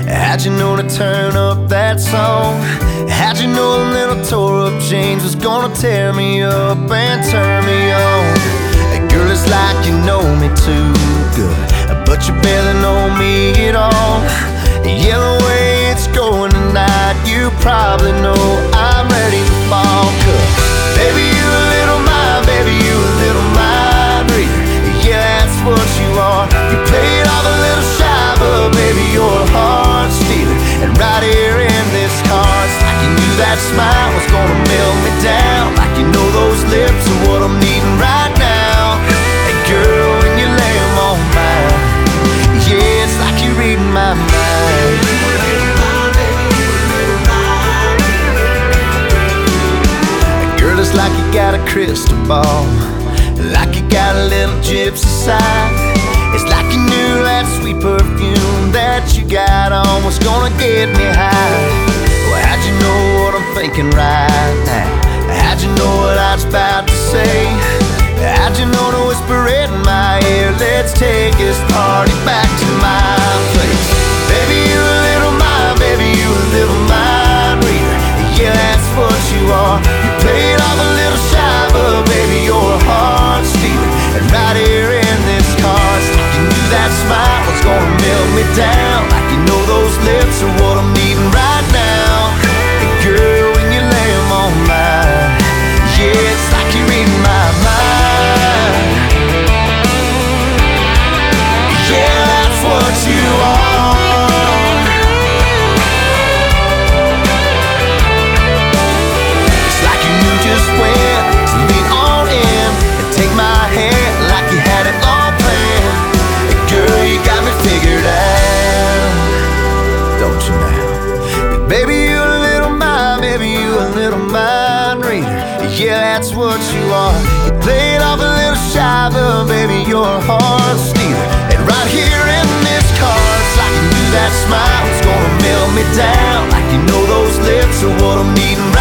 How'd you know to turn up that song? How'd you know a little tore up jeans was gonna tear me up and turn me on? Girl, it's like you know me too good, but you barely know me at all. Yeah, the way it's going tonight, you probably know I'm ready to fall. 'Cause baby, you a little mind, baby, you a little mind reader. Yeah, that's what you are. You played off a little shy, but baby, you're a heart stealer. And right here in this car, it's like you knew that smile was gonna melt me down. Like you know those lips are what I'm needing right now. Hey girl, when you lay them on mine, yeah, it's like you're reading my mind. Girl, it's like you got a crystal ball, like you got a little gypsy side. It's like you knew that sweet perfume that you got on was gonna get me high. Well, how'd you know what I'm thinking right now? How'd you know what I was about to say? How'd you know to whisper it in my ear? Let's take this party back to my place. Baby, you a little mind, baby, you a little mind reader. Yeah, that's what you are. You played off a little shy, but baby, you're a heart stealer. And right here in this car, it's like you knew that smile was gonna melt me down. Like you know those lips are what I'm needing right now. And girl, when you lay them on mine, yeah, it's like you're reading my mind. Yeah, that's what you are. It's like you knew just when to lean on in and take my hand like you had it all planned. And girl, you got me figured out, don't you now? But baby, you a little mind, baby, you a little mind reader. Yeah, that's what you are. You played off a little shy, but baby, you're a heart stealer. And right here in this car, it's like you knew that smile was gonna melt me down. Like you know those lips are what I'm needing right